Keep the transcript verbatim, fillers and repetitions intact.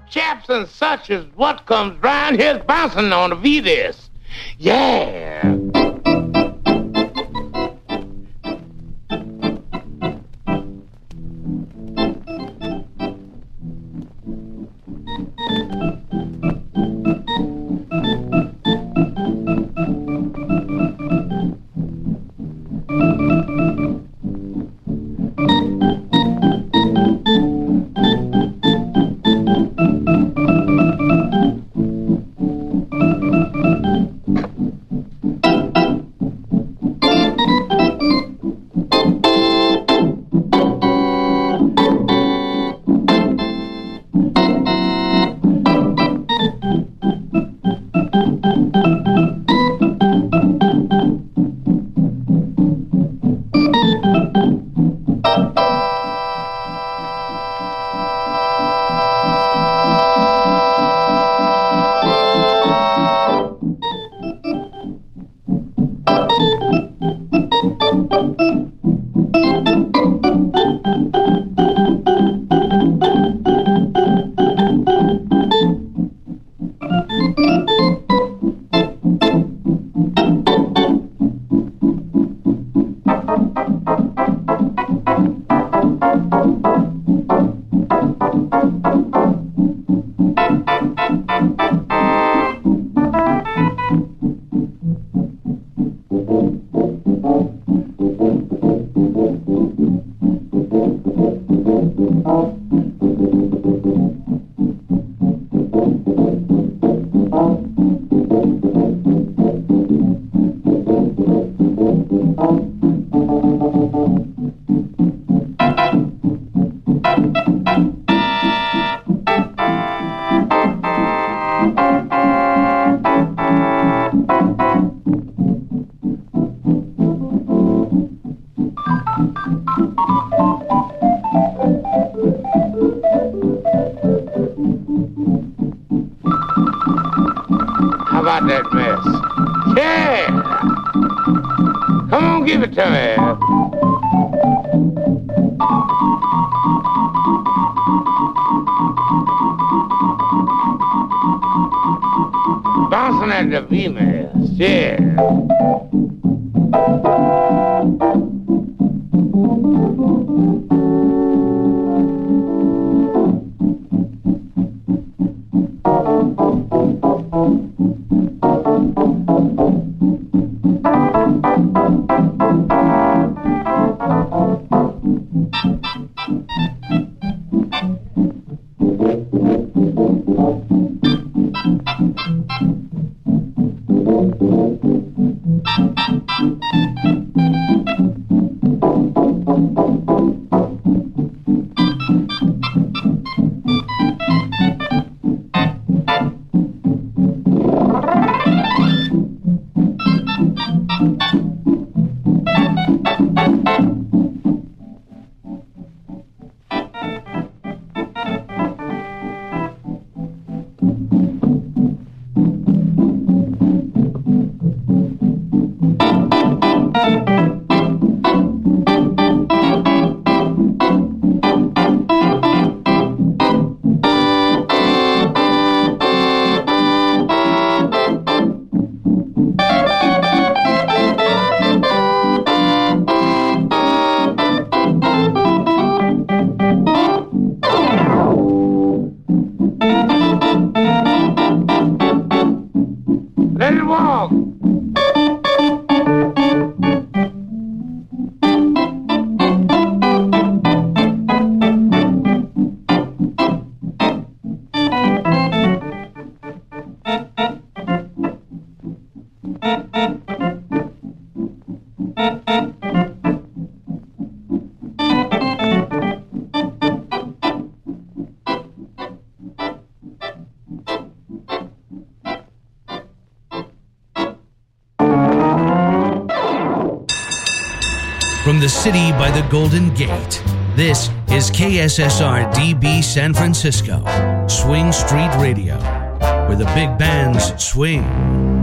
chaps and such is what comes round here's bouncing on the V-disc. Yeah. How about that mess? Yeah! Come on, give it to me. Bouncing at the V-mess, yeah. Let it walk. From the city by the Golden Gate, this is K S S R D B San Francisco, Swing Street Radio, where the big bands swing.